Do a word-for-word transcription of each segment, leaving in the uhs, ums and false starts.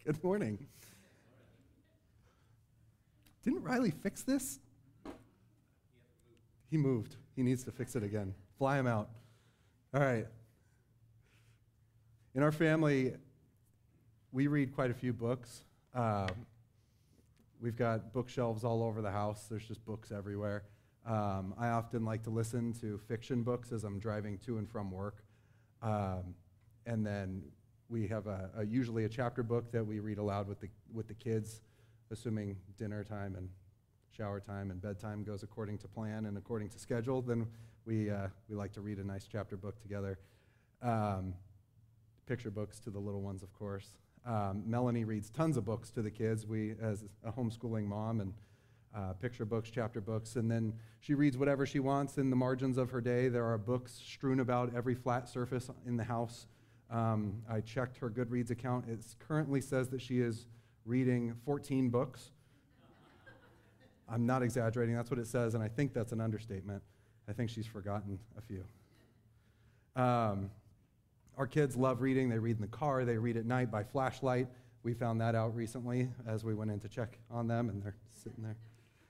Good morning. Didn't Riley fix this? He moved. He needs to fix it again. Fly him out. All right. In our family, we read quite a few books. Um, we've got bookshelves all over the house. There's just books everywhere. Um, I often like to listen to fiction books as I'm driving to and from work. Um, and then we have a, a usually a chapter book that we read aloud with the with the kids, assuming dinner time and shower time and bedtime goes according to plan and according to schedule. Then we uh, we like to read a nice chapter book together. Um, picture books to the little ones, of course. Um, Melanie reads tons of books to the kids. We, as a homeschooling mom, and uh, picture books, chapter books, and then she reads whatever she wants in the margins of her day. There are books strewn about every flat surface in the house. Um, I checked her Goodreads account. It currently says that she is reading fourteen books. I'm not exaggerating. That's what it says, and I think that's an understatement. I think she's forgotten a few. Um, our kids love reading. They read in the car. They read at night by flashlight. We found that out recently as we went in to check on them, and they're sitting there.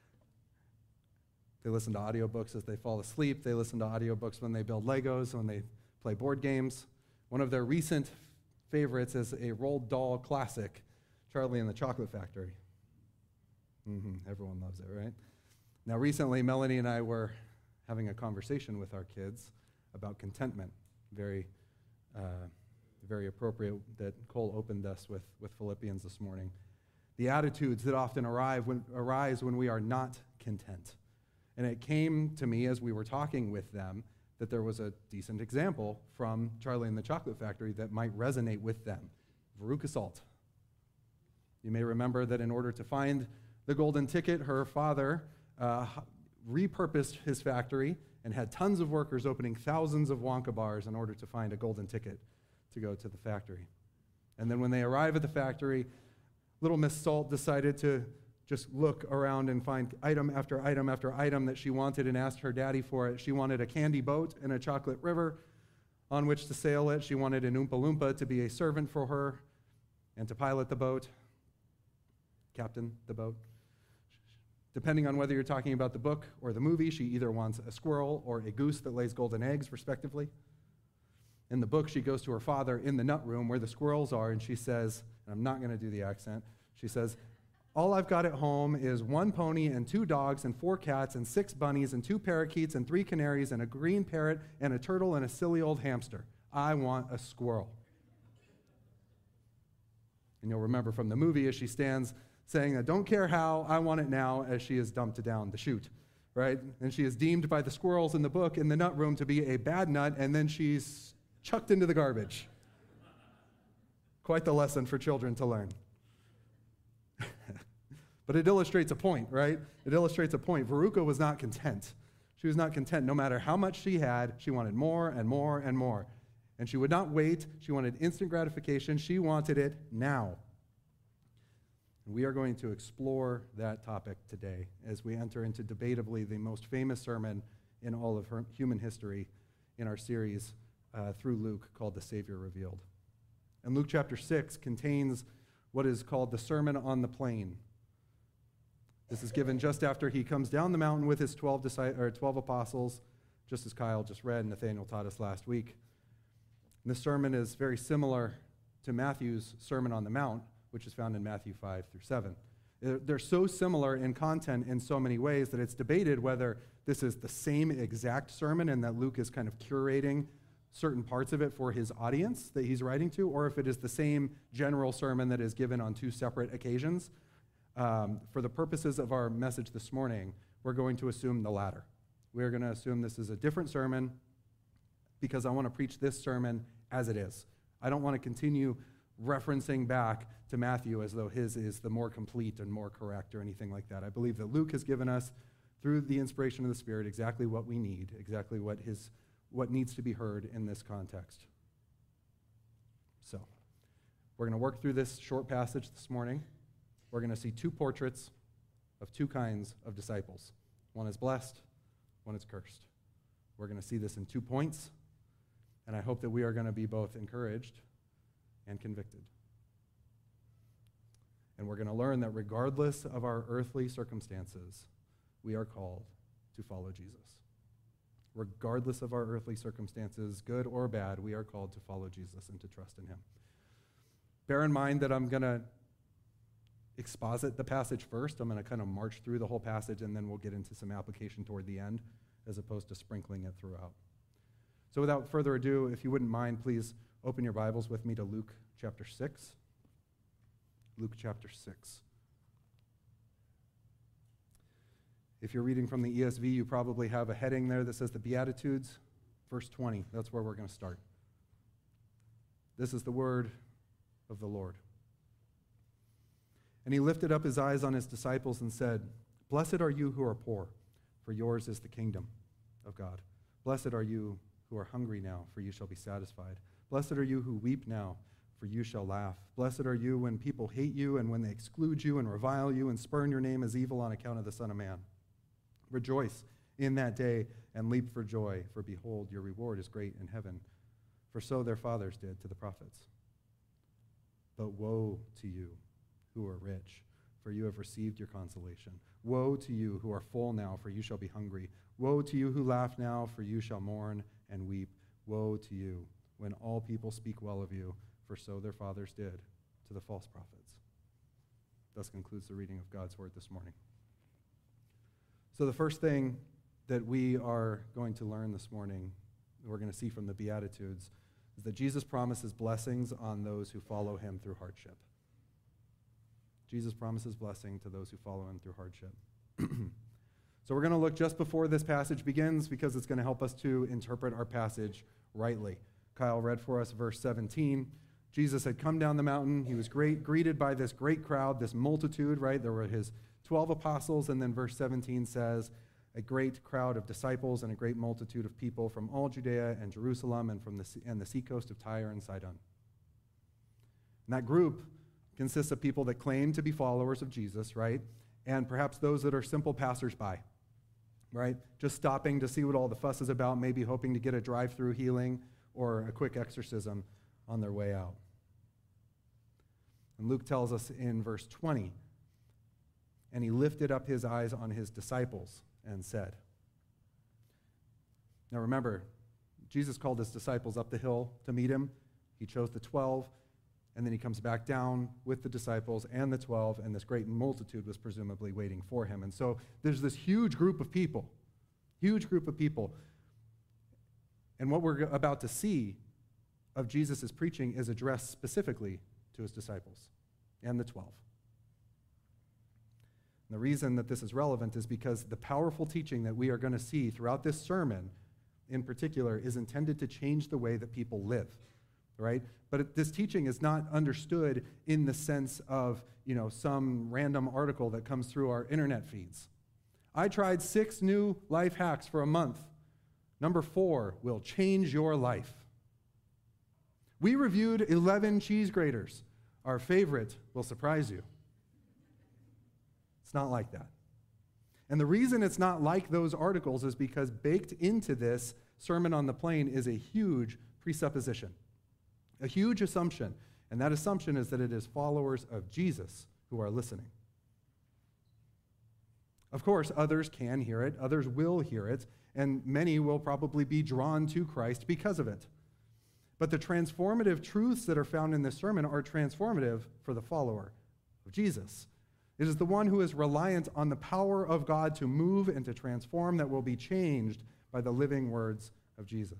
They listen to audiobooks as they fall asleep. They listen to audiobooks when they build Legos, when they play board games. One of their recent favorites is a Roald Dahl classic, Charlie and the Chocolate Factory. Mm-hmm. Everyone loves it, right? Now, recently, Melanie and I were having a conversation with our kids about contentment. Very, uh, very appropriate that Cole opened us with, with Philippians this morning. The attitudes that often arrive when, arise when we are not content. And it came to me as we were talking with them that there was a decent example from Charlie and the Chocolate Factory that might resonate with them. Veruca Salt. You may remember that in order to find the golden ticket, her father uh, repurposed his factory and had tons of workers opening thousands of Wonka bars in order to find a golden ticket to go to the factory. And then when they arrive at the factory, little Miss Salt decided to just look around and find item after item after item that she wanted and asked her daddy for it. She wanted a candy boat and a chocolate river on which to sail it. She wanted an Oompa Loompa to be a servant for her and to pilot the boat, captain the boat. Depending on whether you're talking about the book or the movie, she either wants a squirrel or a goose that lays golden eggs, respectively. In the book, she goes to her father in the nut room where the squirrels are, and she says, and I'm not going to do the accent, she says, "All I've got at home is one pony and two dogs and four cats and six bunnies and two parakeets and three canaries and a green parrot and a turtle and a silly old hamster. I want a squirrel." And you'll remember from the movie as she stands saying, "I don't care how, I want it now," as she is dumped down the chute, right? And she is deemed by the squirrels in the book in the nut room to be a bad nut, and then she's chucked into the garbage. Quite the lesson for children to learn. But it illustrates a point, right? It illustrates a point. Veruca was not content. She was not content. No matter how much she had, she wanted more and more and more. And she would not wait. She wanted instant gratification. She wanted it now. And we are going to explore that topic today as we enter into debatably the most famous sermon in all of her human history in our series uh, through Luke called The Savior Revealed. And Luke chapter six contains what is called the Sermon on the Plain. This is given just after he comes down the mountain with his twelve, disciples, or twelve apostles, just as Kyle just read and Nathaniel taught us last week. And this sermon is very similar to Matthew's Sermon on the Mount, which is found in Matthew five through seven. They're so similar in content in so many ways that it's debated whether this is the same exact sermon and that Luke is kind of curating certain parts of it for his audience that he's writing to, or if it is the same general sermon that is given on two separate occasions. Um, for the purposes of our message this morning, we're going to assume the latter. We're going to assume this is a different sermon because I want to preach this sermon as it is. I don't want to continue referencing back to Matthew as though his is the more complete and more correct or anything like that. I believe that Luke has given us, through the inspiration of the Spirit, exactly what we need, exactly what his what needs to be heard in this context. So, we're going to work through this short passage this morning. We're going to see two portraits of two kinds of disciples. One is blessed, one is cursed. We're going to see this in two points, and I hope that we are going to be both encouraged and convicted. And we're going to learn that regardless of our earthly circumstances, we are called to follow Jesus. Regardless of our earthly circumstances, good or bad, we are called to follow Jesus and to trust in him. Bear in mind that I'm going to exposit the passage first. I'm going to kind of march through the whole passage, and then we'll get into some application toward the end, as opposed to sprinkling it throughout. So without further ado, if you wouldn't mind, please open your Bibles with me to Luke chapter six. Luke chapter six. If you're reading from the E S V, you probably have a heading there that says the Beatitudes, verse twenty. That's where we're going to start. This is the word of the Lord. And he lifted up his eyes on his disciples and said, "Blessed are you who are poor, for yours is the kingdom of God. Blessed are you who are hungry now, for you shall be satisfied. Blessed are you who weep now, for you shall laugh. Blessed are you when people hate you and when they exclude you and revile you and spurn your name as evil on account of the Son of Man. Rejoice in that day and leap for joy, for behold, your reward is great in heaven. For so their fathers did to the prophets. But woe to you who are rich, for you have received your consolation. Woe to you who are full now, for you shall be hungry. Woe to you who laugh now, for you shall mourn and weep. Woe to you when all people speak well of you, for so their fathers did to the false prophets." Thus concludes the reading of God's word this morning. So the first thing that we are going to learn this morning, we're going to see from the Beatitudes, is that Jesus promises blessings on those who follow him through hardship. Jesus promises blessing to those who follow him through hardship. So we're going to look just before this passage begins because it's going to help us to interpret our passage rightly. Kyle read for us verse seventeen. Jesus had come down the mountain. He was great, greeted by this great crowd, this multitude, right? There were his twelve apostles, and then verse seventeen says, a great crowd of disciples and a great multitude of people from all Judea and Jerusalem and from the sea, and the seacoast of Tyre and Sidon. And that group consists of people that claim to be followers of Jesus, right? And perhaps those that are simple passersby, right? Just stopping to see what all the fuss is about, maybe hoping to get a drive-through healing or a quick exorcism on their way out. And Luke tells us in verse twenty, and he lifted up his eyes on his disciples and said. Now remember, Jesus called his disciples up the hill to meet him. He chose the twelve, and then he comes back down with the disciples and the twelve, and this great multitude was presumably waiting for him. And so there's this huge group of people, huge group of people. And what we're about to see of Jesus' preaching is addressed specifically to his disciples and the twelve. And the reason that this is relevant is because the powerful teaching that we are going to see throughout this sermon in particular is intended to change the way that people live, right? But it, this teaching is not understood in the sense of, you know, some random article that comes through our internet feeds. I tried six new life hacks for a month. Number four will change your life. We reviewed eleven cheese graters. Our favorite will surprise you. It's not like that. And the reason it's not like those articles is because baked into this Sermon on the Plain is a huge presupposition, a huge assumption. And that assumption is that it is followers of Jesus who are listening. Of course, others can hear it, others will hear it, and many will probably be drawn to Christ because of it. But the transformative truths that are found in this sermon are transformative for the follower of Jesus. It is the one who is reliant on the power of God to move and to transform that will be changed by the living words of Jesus.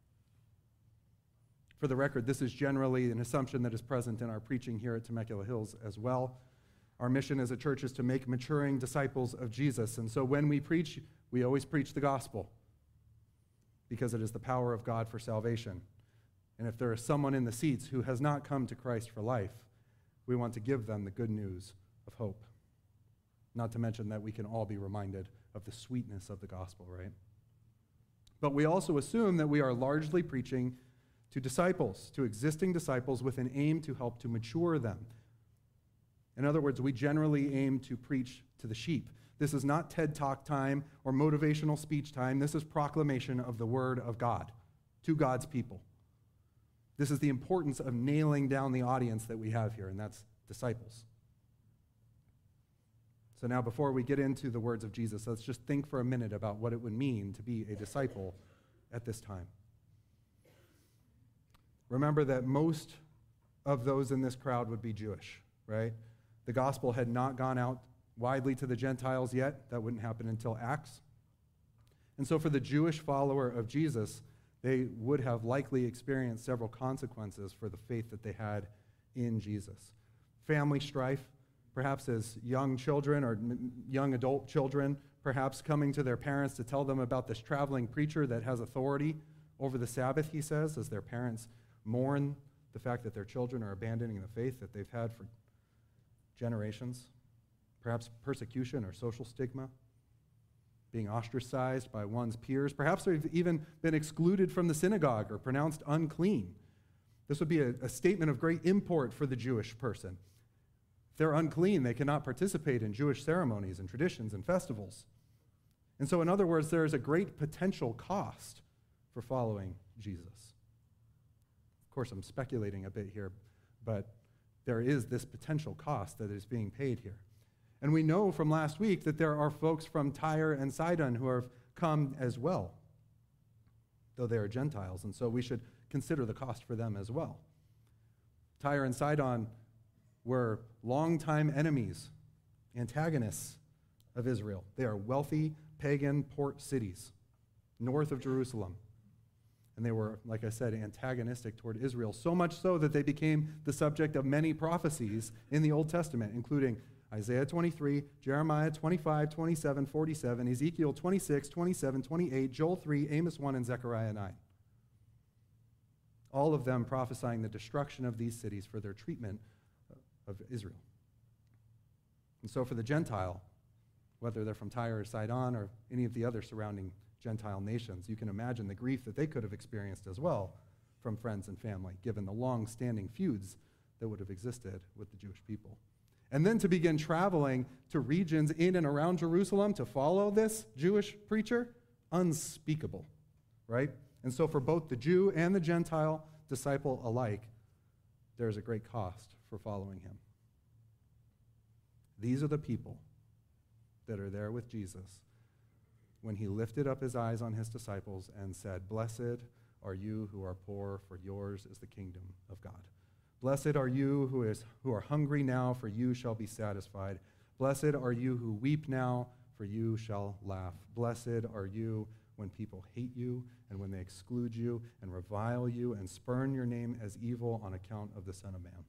For the record, this is generally an assumption that is present in our preaching here at Temecula Hills as well. Our mission as a church is to make maturing disciples of Jesus. And so when we preach, we always preach the gospel because it is the power of God for salvation. And if there is someone in the seats who has not come to Christ for life, we want to give them the good news of hope. Not to mention that we can all be reminded of the sweetness of the gospel, right? But we also assume that we are largely preaching to disciples, to existing disciples with an aim to help to mature them. In other words, we generally aim to preach to the sheep. This is not TED Talk time or motivational speech time. This is proclamation of the word of God to God's people. This is the importance of nailing down the audience that we have here, and that's disciples. So now before we get into the words of Jesus, let's just think for a minute about what it would mean to be a disciple at this time. Remember that most of those in this crowd would be Jewish, right? The gospel had not gone out widely to the Gentiles yet. That wouldn't happen until Acts. And so for the Jewish follower of Jesus, they would have likely experienced several consequences for the faith that they had in Jesus. Family strife, perhaps as young children or young adult children, perhaps coming to their parents to tell them about this traveling preacher that has authority over the Sabbath, he says, as their parents mourn the fact that their children are abandoning the faith that they've had for generations. Perhaps persecution or social stigma, being ostracized by one's peers. Perhaps they've even been excluded from the synagogue or pronounced unclean. This would be a, a statement of great import for the Jewish person. If they're unclean, they cannot participate in Jewish ceremonies and traditions and festivals. And so, in other words, there is a great potential cost for following Jesus. Of course, I'm speculating a bit here, but there is this potential cost that is being paid here. And we know from last week that there are folks from Tyre and Sidon who have come as well, though they are Gentiles, and so we should consider the cost for them as well. Tyre and Sidon were longtime enemies, antagonists of Israel. They are wealthy, pagan port cities north of Jerusalem. And they were, like I said, antagonistic toward Israel, so much so that they became the subject of many prophecies in the Old Testament, including Isaiah twenty-three, Jeremiah twenty-five, twenty-seven, forty-seven, Ezekiel twenty-six, twenty-seven, twenty-eight, Joel three, Amos one, and Zechariah nine. All of them prophesying the destruction of these cities for their treatment of Israel. And so for the Gentile, whether they're from Tyre or Sidon or any of the other surrounding Gentile nations, you can imagine the grief that they could have experienced as well from friends and family, given the long-standing feuds that would have existed with the Jewish people. And then to begin traveling to regions in and around Jerusalem to follow this Jewish preacher, unspeakable, right? And so for both the Jew and the Gentile disciple alike, there is a great cost for following him. These are the people that are there with Jesus when he lifted up his eyes on his disciples and said, "Blessed are you who are poor, for yours is the kingdom of God. Blessed are you who, is, who are hungry now, for you shall be satisfied. Blessed are you who weep now, for you shall laugh. Blessed are you when people hate you and when they exclude you and revile you and spurn your name as evil on account of the Son of Man."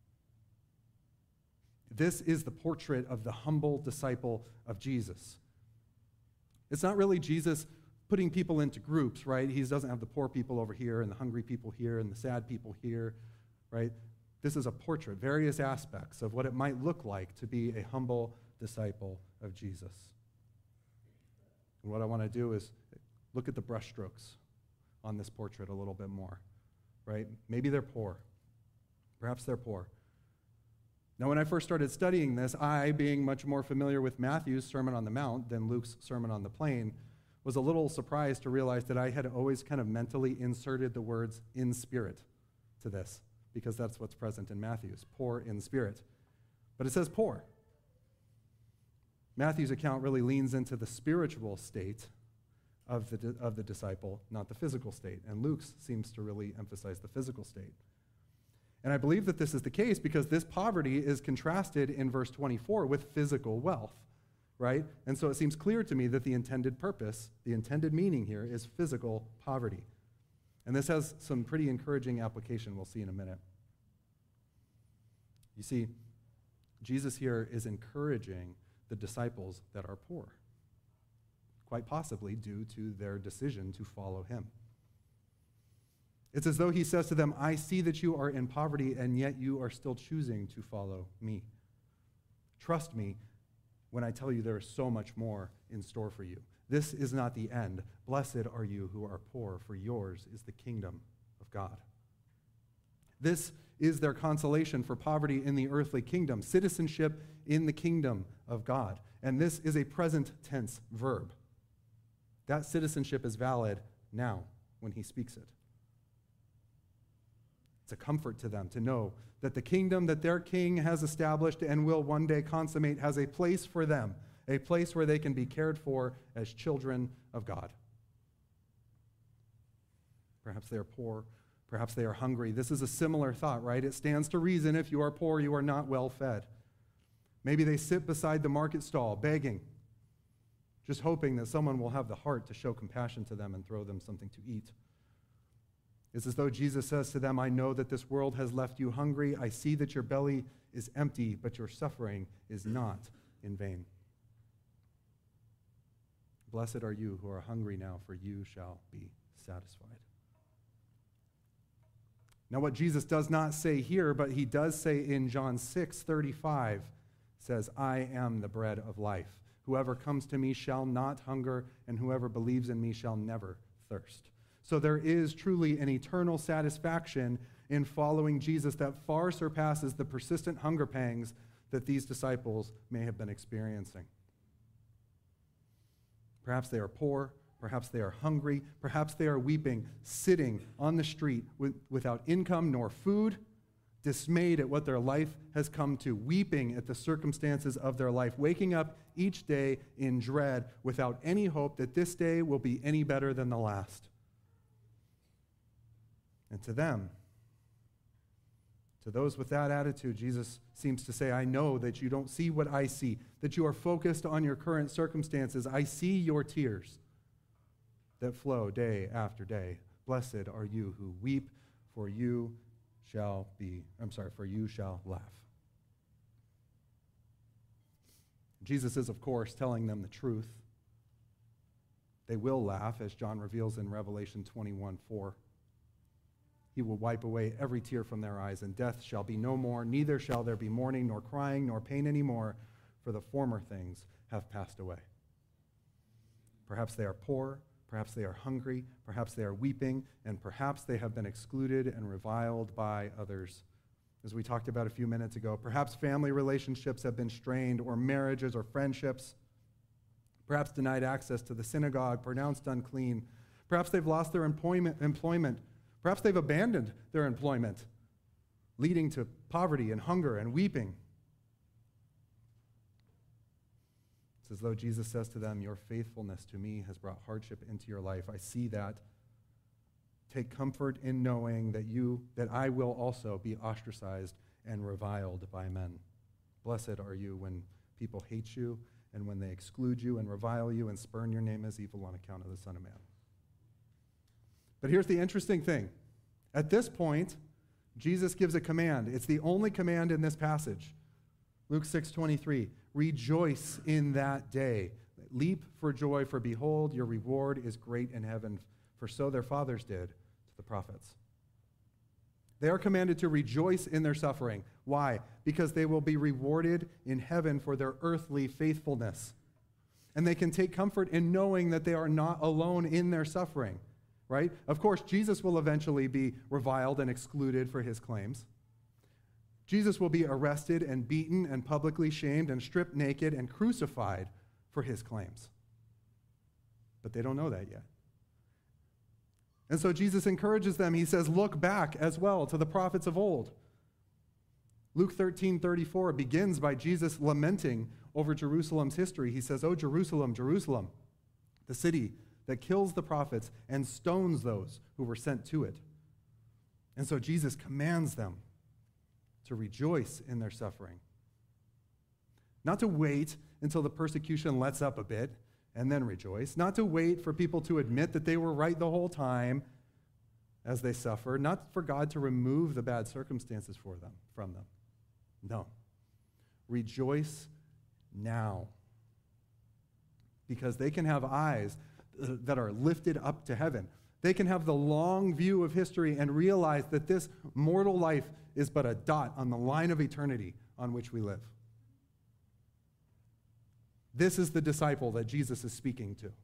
This is the portrait of the humble disciple of Jesus. It's not really Jesus putting people into groups, right? He doesn't have the poor people over here and the hungry people here and the sad people here, right? This is a portrait, various aspects of what it might look like to be a humble disciple of Jesus. And what I want to do is look at the brushstrokes on this portrait a little bit more, right? Maybe they're poor. Perhaps they're poor. Now, when I first started studying this, I, being much more familiar with Matthew's Sermon on the Mount than Luke's Sermon on the Plain, was a little surprised to realize that I had always kind of mentally inserted the words "in spirit" to this, because that's what's present in Matthew's, poor in spirit. But it says poor. Matthew's account really leans into the spiritual state of the, of the disciple, not the physical state. And Luke's seems to really emphasize the physical state. And I believe that this is the case because this poverty is contrasted in verse twenty-four with physical wealth, right? And so it seems clear to me that the intended purpose, the intended meaning here is physical poverty. And this has some pretty encouraging application we'll see in a minute. You see, Jesus here is encouraging the disciples that are poor, quite possibly due to their decision to follow him. It's as though he says to them, "I see that you are in poverty, and yet you are still choosing to follow me. Trust me when I tell you there is so much more in store for you. This is not the end. Blessed are you who are poor, for yours is the kingdom of God." This is their consolation for poverty in the earthly kingdom, citizenship in the kingdom of God. And this is a present tense verb. That citizenship is valid now when he speaks it. It's a comfort to them to know that the kingdom that their king has established and will one day consummate has a place for them, a place where they can be cared for as children of God. Perhaps they are poor. Perhaps they are hungry. This is a similar thought, right? It stands to reason if you are poor, you are not well fed. Maybe they sit beside the market stall begging, just hoping that someone will have the heart to show compassion to them and throw them something to eat. It's as though Jesus says to them, I know that this world has left you hungry. I see that your belly is empty, but your suffering is not in vain. Blessed are you who are hungry now, for you shall be satisfied. Now, what Jesus does not say here, but he does say in John six thirty-five, says, I am the bread of life. Whoever comes to me shall not hunger, and whoever believes in me shall never thirst. So there is truly an eternal satisfaction in following Jesus that far surpasses the persistent hunger pangs that these disciples may have been experiencing. Perhaps they are poor. Perhaps they are hungry. Perhaps they are weeping, sitting on the street with, without income nor food, dismayed at what their life has come to, weeping at the circumstances of their life, waking up each day in dread without any hope that this day will be any better than the last. And to them, to those with that attitude, Jesus seems to say, I know that you don't see what I see, that you are focused on your current circumstances. I see your tears that flow day after day. Blessed are you who weep, for you shall be, I'm sorry, for you shall laugh. Jesus is, of course, telling them the truth. They will laugh, as John reveals in Revelation twenty-one four. He will wipe away every tear from their eyes, and death shall be no more, neither shall there be mourning, nor crying, nor pain anymore, for the former things have passed away. Perhaps they are poor, perhaps they are hungry, perhaps they are weeping, and perhaps they have been excluded and reviled by others. As we talked about a few minutes ago, perhaps family relationships have been strained, or marriages or friendships, perhaps denied access to the synagogue, pronounced unclean. Perhaps they've lost their employment, employment. Perhaps they've abandoned their employment, leading to poverty and hunger and weeping. It's as though Jesus says to them, your faithfulness to me has brought hardship into your life. I see that. Take comfort in knowing that you, that I will also be ostracized and reviled by men. Blessed are you when people hate you and when they exclude you and revile you and spurn your name as evil on account of the Son of Man. But here's the interesting thing. At this point, Jesus gives a command. It's the only command in this passage. Luke six twenty-three, rejoice in that day. Leap for joy, for behold, your reward is great in heaven, for so their fathers did to the prophets. They are commanded to rejoice in their suffering. Why? Because they will be rewarded in heaven for their earthly faithfulness. And they can take comfort in knowing that they are not alone in their suffering. Right? Of course, Jesus will eventually be reviled and excluded for his claims. Jesus will be arrested and beaten and publicly shamed and stripped naked and crucified for his claims. But they don't know that yet. And so Jesus encourages them. He says, look back as well to the prophets of old. Luke thirteen thirty-four begins by Jesus lamenting over Jerusalem's history. He says, "O Jerusalem, Jerusalem, the city that kills the prophets and stones those who were sent to it." And so Jesus commands them to rejoice in their suffering. Not to wait until the persecution lets up a bit and then rejoice. Not to wait for people to admit that they were right the whole time as they suffer. Not for God to remove the bad circumstances for them, from them. No. Rejoice now. Because they can have eyes that are lifted up to heaven. They can have the long view of history and realize that this mortal life is but a dot on the line of eternity on which we live. This is the disciple that Jesus is speaking to.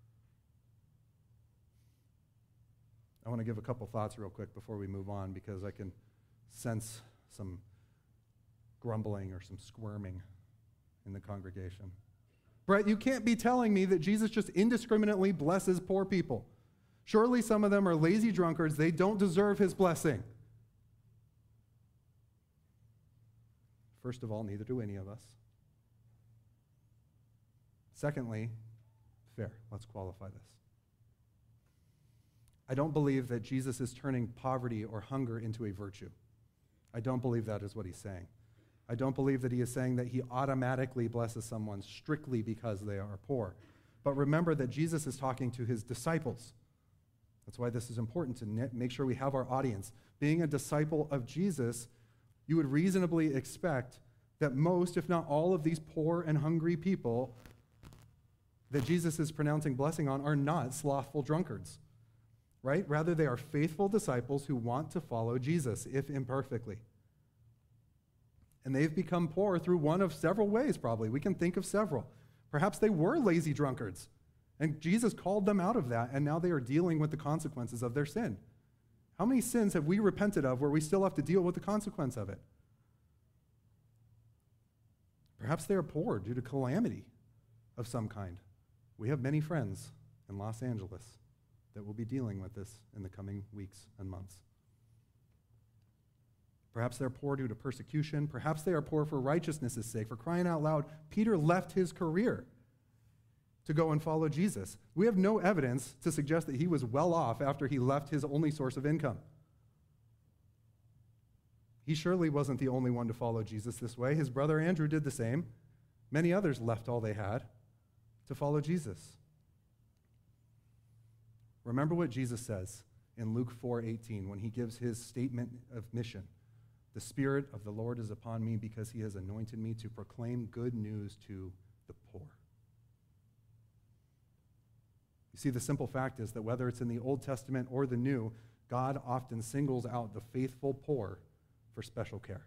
I want to give a couple thoughts real quick before we move on, because I can sense some grumbling or some squirming in the congregation. Brett, you can't be telling me that Jesus just indiscriminately blesses poor people. Surely some of them are lazy drunkards. They don't deserve his blessing. First of all, neither do any of us. Secondly, fair. Let's qualify this. I don't believe that Jesus is turning poverty or hunger into a virtue. I don't believe that is what he's saying. I don't believe that he is saying that he automatically blesses someone strictly because they are poor. But remember that Jesus is talking to his disciples. That's why this is important to make sure we have our audience. Being a disciple of Jesus, you would reasonably expect that most, if not all, of these poor and hungry people that Jesus is pronouncing blessing on are not slothful drunkards, right? Rather, they are faithful disciples who want to follow Jesus, if imperfectly. And they've become poor through one of several ways, probably. We can think of several. Perhaps they were lazy drunkards, and Jesus called them out of that, and now they are dealing with the consequences of their sin. How many sins have we repented of where we still have to deal with the consequence of it? Perhaps they are poor due to calamity of some kind. We have many friends in Los Angeles that will be dealing with this in the coming weeks and months. Perhaps they're poor due to persecution. Perhaps they are poor for righteousness' sake. For crying out loud, Peter left his career to go and follow Jesus. We have no evidence to suggest that he was well off after he left his only source of income. He surely wasn't the only one to follow Jesus this way. His brother Andrew did the same. Many others left all they had to follow Jesus. Remember what Jesus says in Luke four eighteen when he gives his statement of mission. The Spirit of the Lord is upon me because he has anointed me to proclaim good news to the poor. You see, the simple fact is that whether it's in the Old Testament or the New, God often singles out the faithful poor for special care.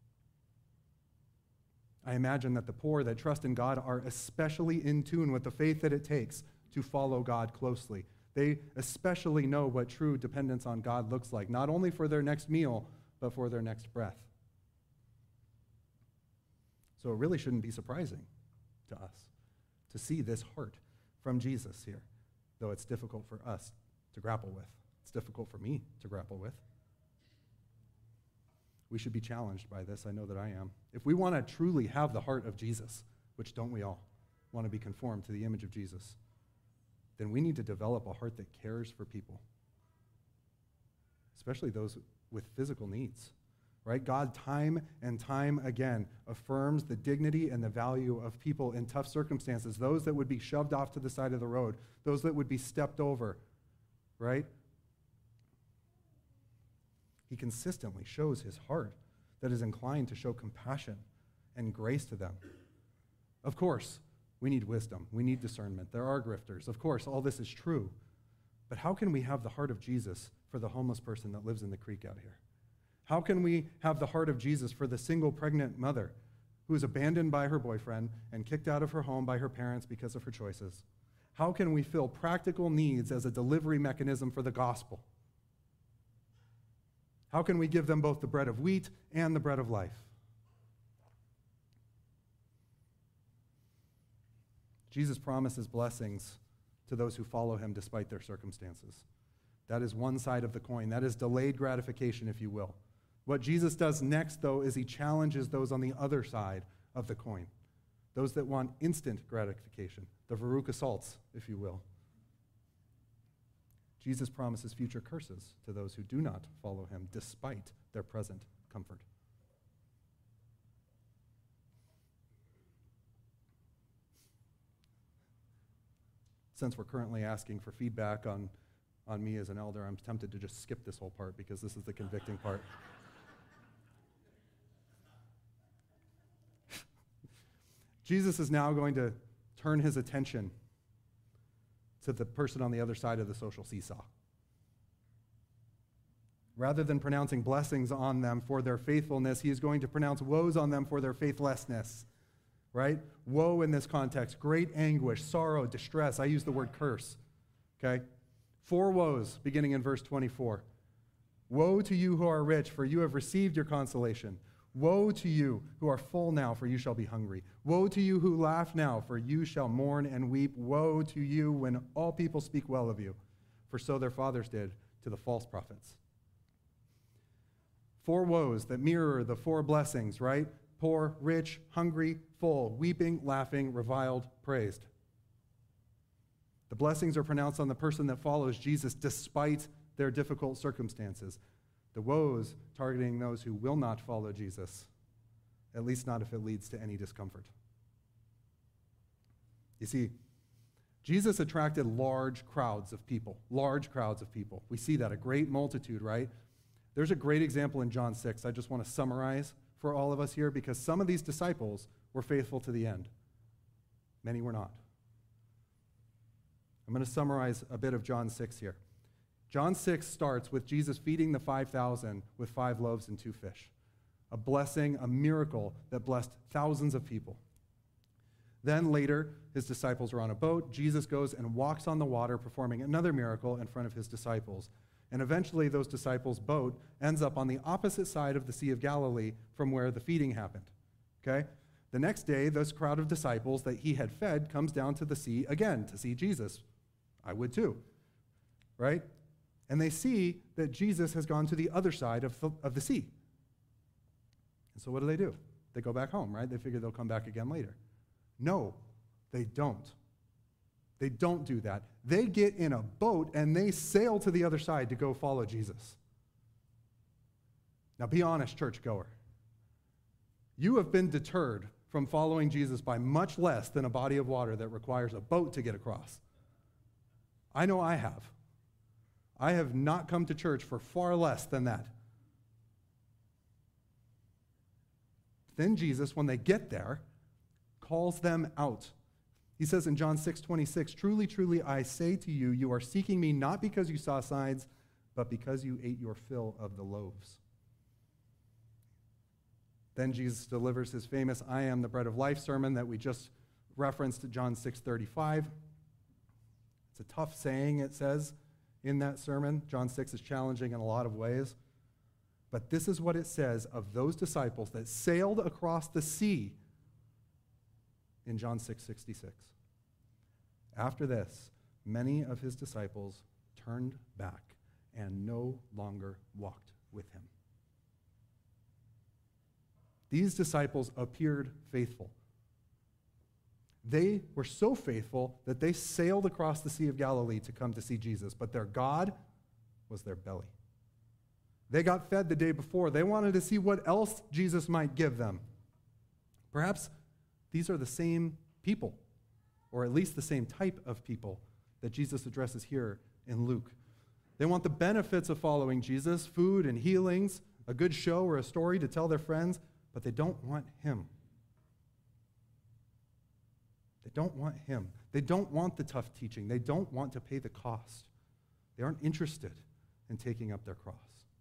I imagine that the poor that trust in God are especially in tune with the faith that it takes to follow God closely. They especially know what true dependence on God looks like, not only for their next meal, but for their next breath. So it really shouldn't be surprising to us to see this heart from Jesus here, though it's difficult for us to grapple with. It's difficult for me to grapple with. We should be challenged by this. I know that I am. If we want to truly have the heart of Jesus, which don't we all want to be conformed to the image of Jesus, then we need to develop a heart that cares for people, especially those with physical needs, right? God time and time again affirms the dignity and the value of people in tough circumstances, those that would be shoved off to the side of the road, those that would be stepped over, right? He consistently shows his heart that is inclined to show compassion and grace to them. Of course, we need wisdom. We need discernment. There are grifters. Of course, all this is true. But how can we have the heart of Jesus for the homeless person that lives in the creek out here? How can we have the heart of Jesus for the single pregnant mother who is abandoned by her boyfriend and kicked out of her home by her parents because of her choices? How can we fill practical needs as a delivery mechanism for the gospel? How can we give them both the bread of wheat and the bread of life? Jesus promises blessings to those who follow him despite their circumstances. That is one side of the coin. That is delayed gratification, if you will. What Jesus does next, though, is he challenges those on the other side of the coin, those that want instant gratification, the Veruca Salts, if you will. Jesus promises future curses to those who do not follow him despite their present comfort. Since we're currently asking for feedback on, on me as an elder, I'm tempted to just skip this whole part because this is the convicting part. Jesus is now going to turn his attention to the person on the other side of the social seesaw. Rather than pronouncing blessings on them for their faithfulness, he is going to pronounce woes on them for their faithlessness. Right? Woe in this context, great anguish, sorrow, distress. I use the word curse. Okay? Four woes beginning in verse twenty-four. Woe to you who are rich, for you have received your consolation. Woe to you who are full now, for you shall be hungry. Woe to you who laugh now, for you shall mourn and weep. Woe to you when all people speak well of you, for so their fathers did to the false prophets. Four woes that mirror the four blessings, right? poor, rich, hungry, full, weeping, laughing, reviled, praised. The blessings are pronounced on the person that follows Jesus despite their difficult circumstances. The woes targeting those who will not follow Jesus, at least not if it leads to any discomfort. You see, Jesus attracted large crowds of people, large crowds of people. We see that, a great multitude, right? There's a great example in John six. I just want to summarize for all of us here because some of these disciples were faithful to the end. Many were not. I'm going to summarize a bit of John six here. John six starts with Jesus feeding the five thousand with five loaves and two fish, a blessing, a miracle that blessed thousands of people. Then later, his disciples are on a boat. Jesus goes and walks on the water, performing another miracle in front of his disciples. And eventually, those disciples' boat ends up on the opposite side of the Sea of Galilee from where the feeding happened. Okay? The next day, this crowd of disciples that he had fed comes down to the sea again to see Jesus. I would too, right? And they see that Jesus has gone to the other side of the, of the sea. And so what do they do? They go back home, right? They figure they'll come back again later. No, they don't. They don't do that. They get in a boat and they sail to the other side to go follow Jesus. Now be honest, churchgoer. You have been deterred from following Jesus by much less than a body of water that requires a boat to get across. I know I have. I have not come to church for far less than that. Then Jesus, when they get there, calls them out. He says in John six twenty-six, "Truly, truly, I say to you, you are seeking me not because you saw signs, but because you ate your fill of the loaves." Then Jesus delivers his famous "I am the bread of life" sermon that we just referenced at John six thirty-five. It's a tough saying, it says in that sermon. John six is challenging in a lot of ways. But this is what it says of those disciples that sailed across the sea in John six sixty-six. After this, many of his disciples turned back and no longer walked with him. These disciples appeared faithful. They were so faithful that they sailed across the Sea of Galilee to come to see Jesus, but their God was their belly. They got fed the day before. They wanted to see what else Jesus might give them. Perhaps these are the same people, or at least the same type of people that Jesus addresses here in Luke. They want the benefits of following Jesus, food and healings, a good show or a story to tell their friends, but they don't want him. They don't want him. They don't want the tough teaching. They don't want to pay the cost. They aren't interested in taking up their cross.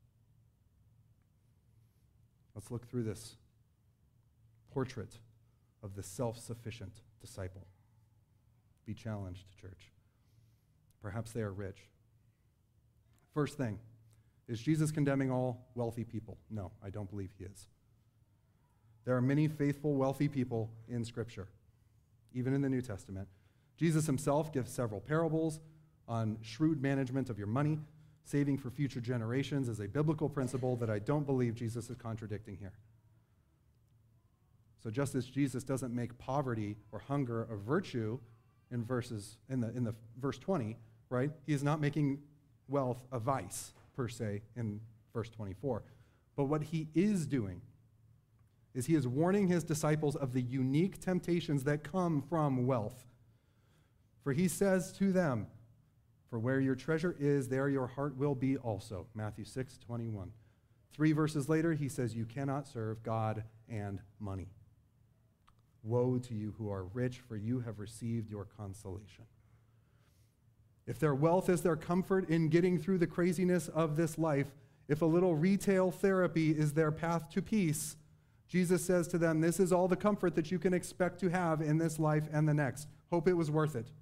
Let's look through this portrait of the self-sufficient disciple. Be challenged, church. Perhaps they are rich. First thing, is Jesus condemning all wealthy people? No, I don't believe he is. There are many faithful, wealthy people in Scripture, even in the New Testament. Jesus himself gives several parables on shrewd management of your money. Saving for future generations is a biblical principle that I don't believe Jesus is contradicting here. So just as Jesus doesn't make poverty or hunger a virtue in verses in the in the verse twenty, right? He is not making wealth a vice per se in verse twenty-four. But what he is doing is he is warning his disciples of the unique temptations that come from wealth. For he says to them, "For where your treasure is, there your heart will be also." Matthew six twenty-one. Three verses later, he says, "You cannot serve God and money. Woe to you who are rich, for you have received your consolation." If their wealth is their comfort in getting through the craziness of this life, if a little retail therapy is their path to peace, Jesus says to them, this is all the comfort that you can expect to have in this life and the next. Hope it was worth it.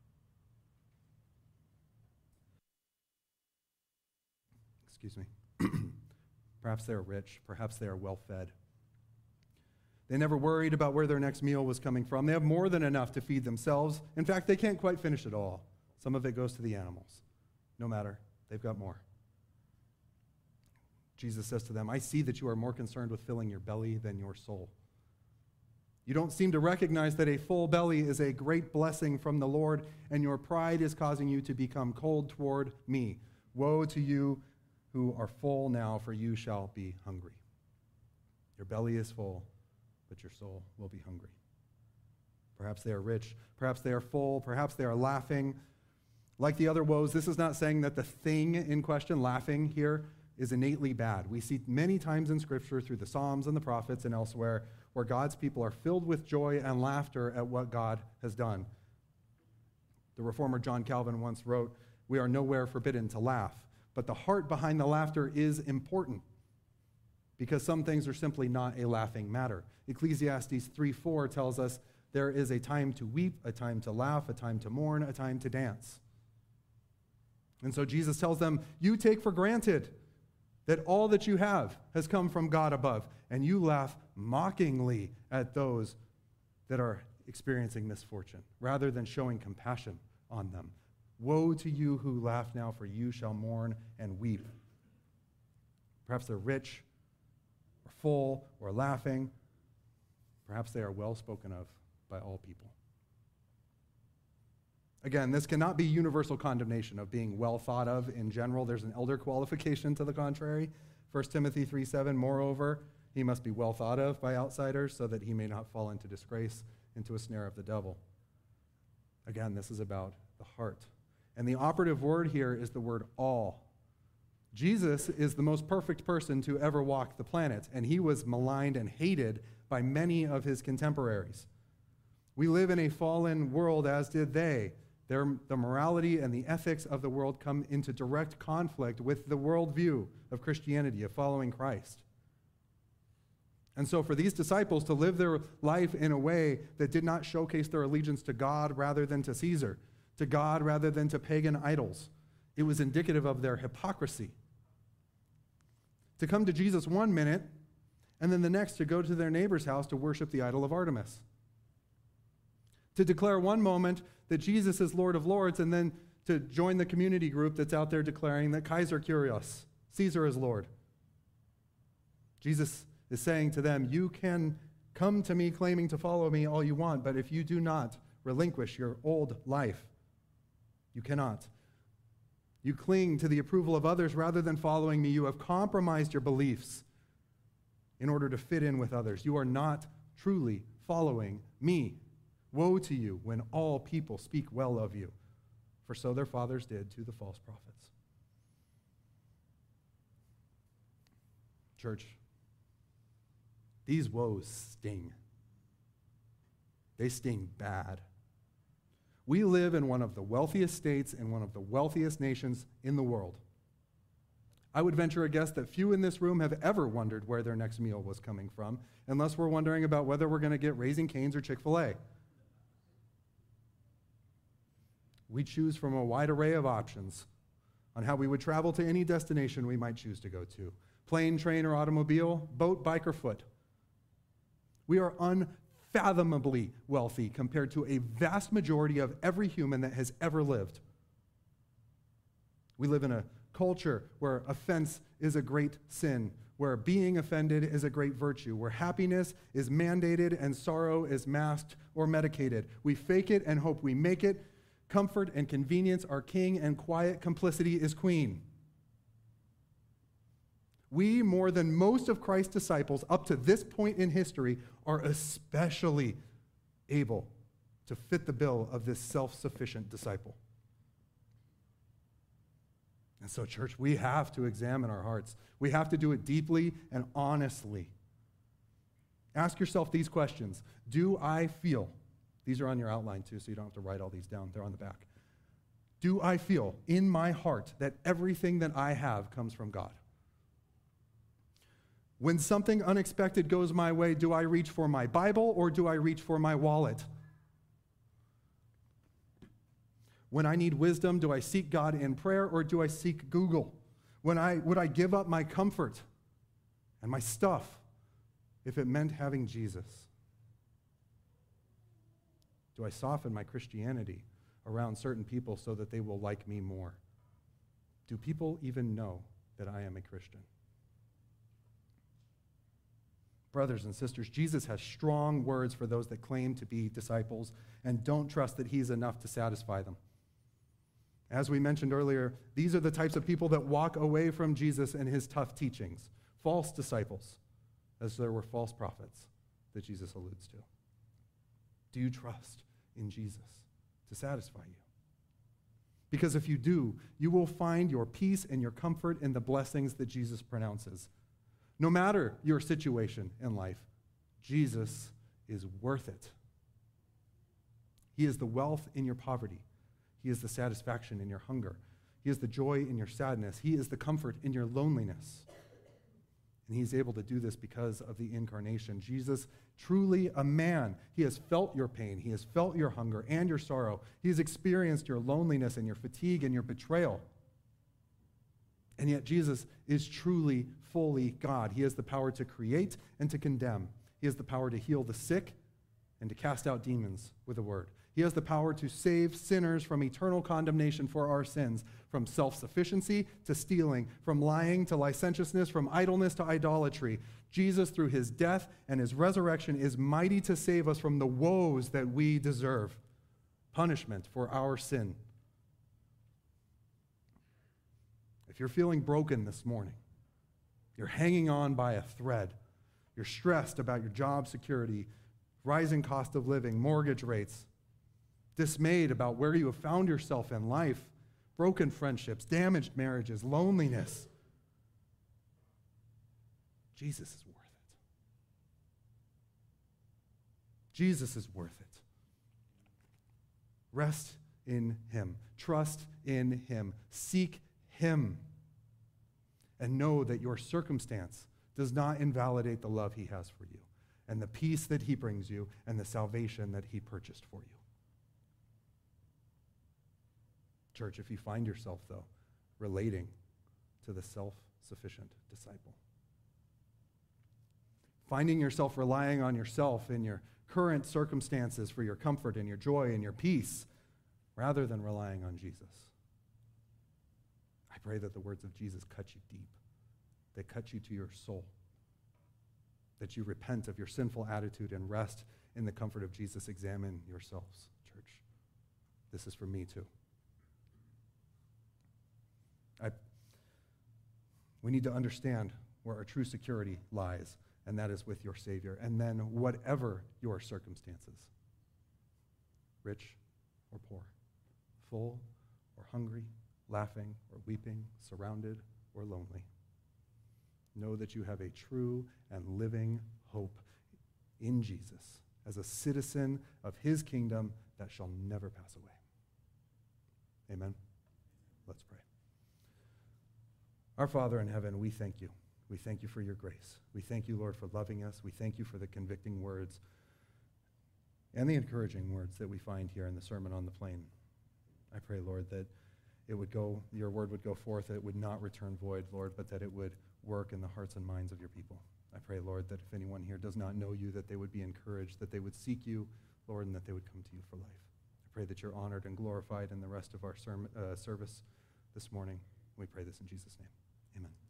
Excuse me. Perhaps they are rich. Perhaps they are well-fed. They never worried about where their next meal was coming from. They have more than enough to feed themselves. In fact, they can't quite finish it all. Some of it goes to the animals. No matter, they've got more. Jesus says to them, I see that you are more concerned with filling your belly than your soul. You don't seem to recognize that a full belly is a great blessing from the Lord, and your pride is causing you to become cold toward me. Woe to you who are full now, for you shall be hungry. Your belly is full, but your soul will be hungry. Perhaps they are rich, perhaps they are full, perhaps they are laughing. Like the other woes, this is not saying that the thing in question, laughing here, is innately bad. We see many times in Scripture through the Psalms and the prophets and elsewhere where God's people are filled with joy and laughter at what God has done. The reformer John Calvin once wrote, we are nowhere forbidden to laugh, but the heart behind the laughter is important because some things are simply not a laughing matter. Ecclesiastes three four tells us there is a time to weep, a time to laugh, a time to mourn, a time to dance. And so Jesus tells them, you take for granted that all that you have has come from God above, and you laugh mockingly at those that are experiencing misfortune, rather than showing compassion on them. Woe to you who laugh now, for you shall mourn and weep. Perhaps they're rich, or full, or laughing. Perhaps they are well spoken of by all people. Again, this cannot be universal condemnation of being well thought of in general. There's an elder qualification to the contrary. First Timothy three seven, moreover, he must be well thought of by outsiders so that he may not fall into disgrace, into a snare of the devil. Again, this is about the heart. And the operative word here is the word all. Jesus is the most perfect person to ever walk the planet, and he was maligned and hated by many of his contemporaries. We live in a fallen world, as did they. Their, the morality and the ethics of the world come into direct conflict with the worldview of Christianity, of following Christ. And so for these disciples to live their life in a way that did not showcase their allegiance to God rather than to Caesar, to God rather than to pagan idols, it was indicative of their hypocrisy. To come to Jesus one minute, and then the next to go to their neighbor's house to worship the idol of Artemis. To declare one moment that Jesus is Lord of Lords, and then to join the community group that's out there declaring that Kaiser Kyrios, Caesar is Lord. Jesus is saying to them, you can come to me claiming to follow me all you want, but if you do not relinquish your old life, you cannot. You cling to the approval of others rather than following me. You have compromised your beliefs in order to fit in with others. You are not truly following me. Woe to you when all people speak well of you, for so their fathers did to the false prophets. Church, these woes sting. They sting bad. We live in one of the wealthiest states and one of the wealthiest nations in the world. I would venture a guess that few in this room have ever wondered where their next meal was coming from, unless we're wondering about whether we're going to get Raising Cane's or Chick-fil-A. We choose from a wide array of options on how we would travel to any destination we might choose to go to. Plane, train, or automobile, boat, bike, or foot. We are unfathomably wealthy compared to a vast majority of every human that has ever lived. We live in a culture where offense is a great sin, where being offended is a great virtue, where happiness is mandated and sorrow is masked or medicated. We fake it and hope we make it. Comfort and convenience are king, and quiet complicity is queen. We, more than most of Christ's disciples up to this point in history, are especially able to fit the bill of this self-sufficient disciple. And so, church, we have to examine our hearts. We have to do it deeply and honestly. Ask yourself these questions. Do I feel, these are on your outline too, so you don't have to write all these down, they're on the back. Do I feel in my heart that everything that I have comes from God? When something unexpected goes my way, do I reach for my Bible or do I reach for my wallet? When I need wisdom, do I seek God in prayer or do I seek Google? When I would I give up my comfort and my stuff if it meant having Jesus? Do I soften my Christianity around certain people so that they will like me more? Do people even know that I am a Christian? Brothers and sisters, Jesus has strong words for those that claim to be disciples and don't trust that he's enough to satisfy them. As we mentioned earlier, these are the types of people that walk away from Jesus and his tough teachings. False disciples, as there were false prophets that Jesus alludes to. Do you trust in Jesus to satisfy you? Because if you do, you will find your peace and your comfort in the blessings that Jesus pronounces. No matter your situation in life, Jesus is worth it. He is the wealth in your poverty. He is the satisfaction in your hunger. He is the joy in your sadness. He is the comfort in your loneliness. And he's able to do this because of the incarnation. Jesus, truly a man. He has felt your pain. He has felt your hunger and your sorrow. He has experienced your loneliness and your fatigue and your betrayal. And yet Jesus is truly, fully God. He has the power to create and to condemn. He has the power to heal the sick and to cast out demons with a word. He has the power to save sinners from eternal condemnation for our sins, from self-sufficiency to stealing, from lying to licentiousness, from idleness to idolatry. Jesus, through his death and his resurrection, is mighty to save us from the woes that we deserve, punishment for our sin. If you're feeling broken this morning, you're hanging on by a thread, you're stressed about your job security, rising cost of living, mortgage rates, dismayed about where you have found yourself in life, broken friendships, damaged marriages, loneliness, Jesus is worth it. Jesus is worth it. Rest in him. Trust in him. Seek him. And know that your circumstance does not invalidate the love he has for you, and the peace that he brings you, and the salvation that he purchased for you. Church, if you find yourself, though, relating to the self-sufficient disciple, finding yourself relying on yourself in your current circumstances for your comfort and your joy and your peace, rather than relying on Jesus, I pray that the words of Jesus cut you deep, they cut you to your soul, that you repent of your sinful attitude and rest in the comfort of Jesus. Examine yourselves, church. This is for me too. I, we need to understand where our true security lies, and that is with your Savior. And then whatever your circumstances, rich or poor, full or hungry, laughing or weeping, surrounded or lonely, know that you have a true and living hope in Jesus as a citizen of his kingdom that shall never pass away. Amen. Let's pray. Our Father in heaven, we thank you. We thank you for your grace. We thank you, Lord, for loving us. We thank you for the convicting words and the encouraging words that we find here in the Sermon on the Plain. I pray, Lord, that it would go, your word would go forth, that it would not return void, Lord, but that it would work in the hearts and minds of your people. I pray, Lord, that if anyone here does not know you, that they would be encouraged, that they would seek you, Lord, and that they would come to you for life. I pray that you're honored and glorified in the rest of our sermon, uh, service this morning. We pray this in Jesus' name. Amen.